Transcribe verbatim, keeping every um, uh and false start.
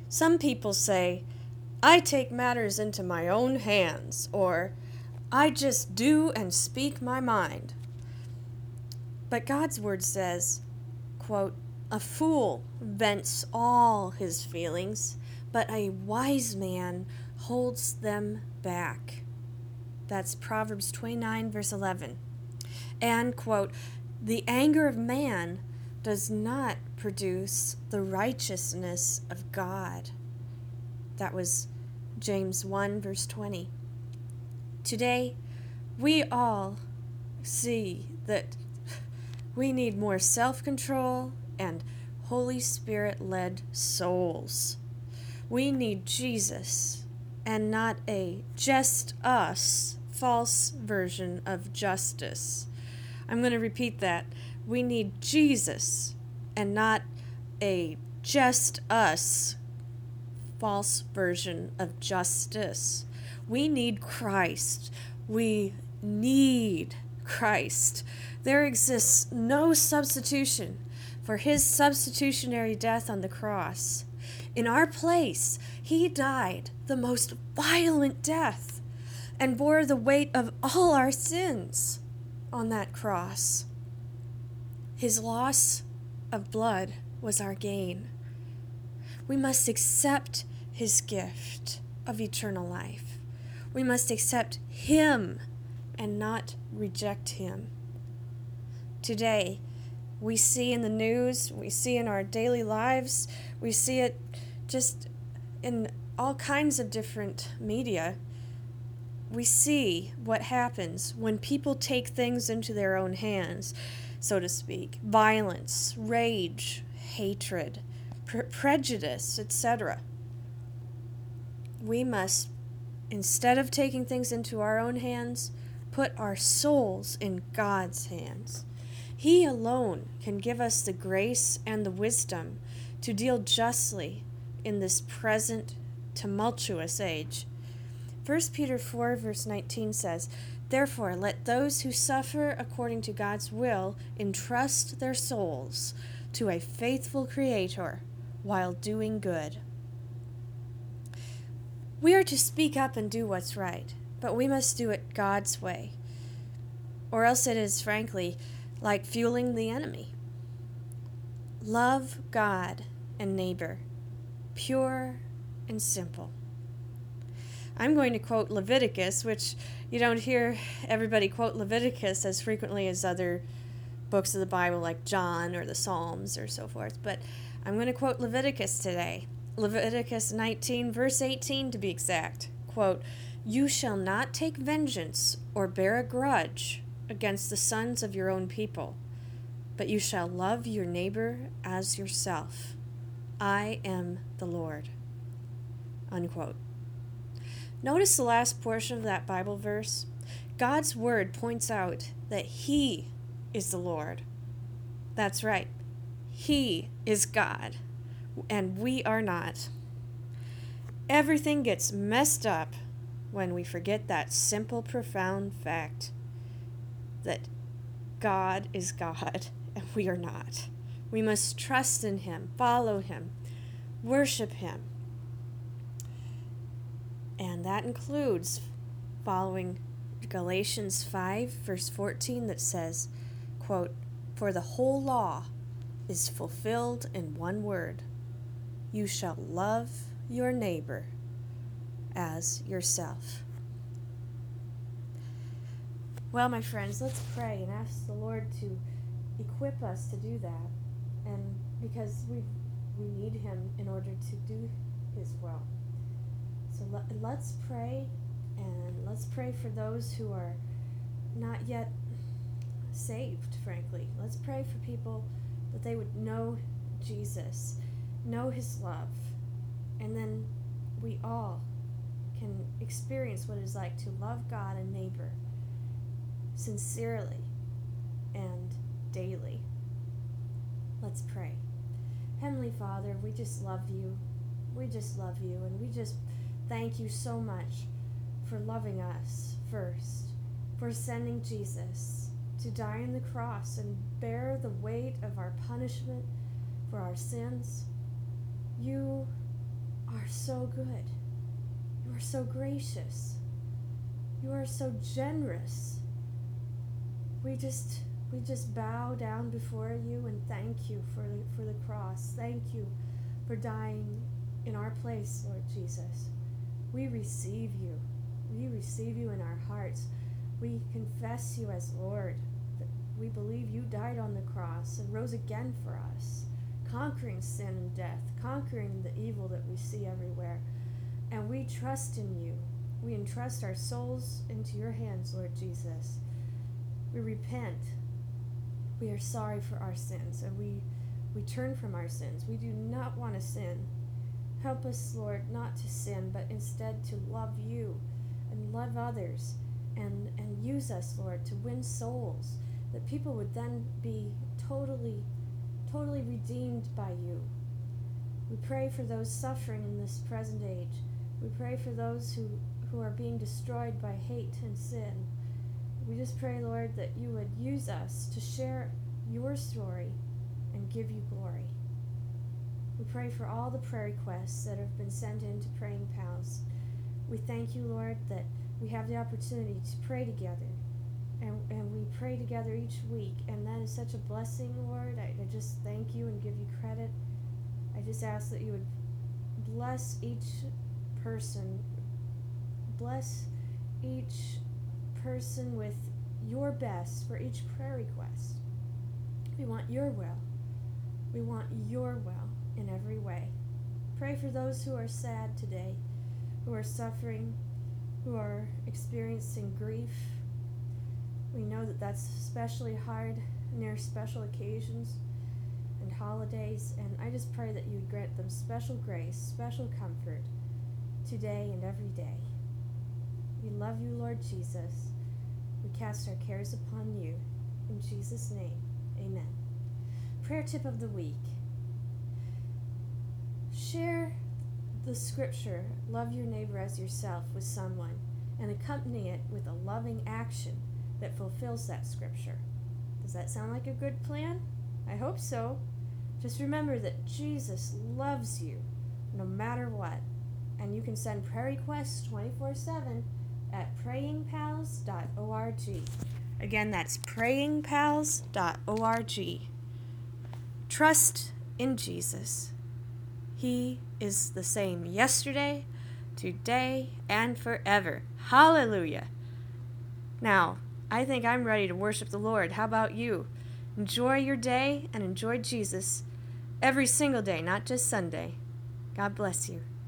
Some people say, I take matters into my own hands, or I just do and speak my mind. But God's word says, quote, a fool vents all his feelings, but a wise man holds them back. That's Proverbs twenty-nine, verse eleven. And, quote, the anger of man does not produce the righteousness of God. That was James one, verse twenty. Today, we all see that we need more self-control and Holy Spirit-led souls. We need Jesus and not a just us false version of justice. I'm going to repeat that. We need Jesus and not a just us false version of justice. We need Christ. We need Christ. There exists no substitution for his substitutionary death on the cross. In our place, he died the most violent death and bore the weight of all our sins on that cross. His loss of blood was our gain. We must accept his gift of eternal life. We must accept him and not reject him. Today, we see in the news, we see in our daily lives, we see it just in all kinds of different media. We see what happens when people take things into their own hands, so to speak. Violence, rage, hatred, pre- prejudice, et cetera. We must, instead of taking things into our own hands, put our souls in God's hands. He alone can give us the grace and the wisdom to deal justly in this present tumultuous age. First Peter four, verse nineteen says, therefore, let those who suffer according to God's will entrust their souls to a faithful Creator while doing good. We are to speak up and do what's right, but we must do it God's way, or else it is, frankly, like fueling the enemy. Love God and neighbor, pure and simple. I'm going to quote Leviticus, which you don't hear everybody quote Leviticus as frequently as other books of the Bible like John or the Psalms or so forth, but I'm going to quote Leviticus today. Leviticus nineteen, verse eighteen to be exact. Quote, you shall not take vengeance or bear a grudge against the sons of your own people, but you shall love your neighbor as yourself. I am the Lord. Unquote. Notice the last portion of that Bible verse. God's word points out that he is the Lord. That's right. He is God, and we are not. Everything gets messed up when we forget that simple, profound fact that God is God and we are not. We must trust in him, follow him, worship him. And that includes following Galatians five, verse fourteen that says, quote, for the whole law is fulfilled in one word. You shall love your neighbor as yourself. Well, my friends, let's pray and ask the Lord to equip us to do that, and because we we need him in order to do his will. So let, let's pray, and let's pray for those who are not yet saved, frankly. Let's pray for people that they would know Jesus, know his love, and then we all can experience what it's like to love God and neighbor sincerely and daily. Let's pray. Heavenly Father, we just love you. We just love you, and we just thank you so much for loving us first, for sending Jesus to die on the cross and bear the weight of our punishment for our sins. You are so good. You are so gracious. You are so generous. We just we just bow down before you and thank you for the, for the cross. Thank you for dying in our place, Lord Jesus. We receive you. We receive you in our hearts. We confess you as Lord. That we believe you died on the cross and rose again for us, conquering sin and death, conquering the evil that we see everywhere. And we trust in you. We entrust our souls into your hands, Lord Jesus. We repent. We are sorry for our sins, and we, we turn from our sins. We do not want to sin. Help us, Lord, not to sin, but instead to love you and love others, and, and use us, Lord, to win souls, that people would then be totally, totally redeemed by you. We pray for those suffering in this present age. We pray for those who, who are being destroyed by hate and sin. We just pray, Lord, that you would use us to share your story and give you glory. We pray for all the prayer requests that have been sent in to Praying Pals. We thank you, Lord, that we have the opportunity to pray together. And, and we pray together each week. And that is such a blessing, Lord. I, I just thank you and give you credit. I just ask that you would bless each person. Bless each person with your best for each prayer request. We want your will. We want your will in every way. Pray for those who are sad today, who are suffering, who are experiencing grief. We know that that's especially hard near special occasions and holidays, and I just pray that you would grant them special grace, special comfort today and every day. We love you, Lord Jesus. We cast our cares upon you. In Jesus' name, amen. Prayer tip of the week. Share the scripture, love your neighbor as yourself, with someone, and accompany it with a loving action that fulfills that scripture. Does that sound like a good plan? I hope so. Just remember that Jesus loves you no matter what. And you can send prayer requests twenty-four seven at praying pals dot org. Again, that's praying pals dot org. Trust in Jesus. He is the same yesterday, today, and forever. Hallelujah. Now, I think I'm ready to worship the Lord. How about you? Enjoy your day and enjoy Jesus every single day, not just Sunday. God bless you.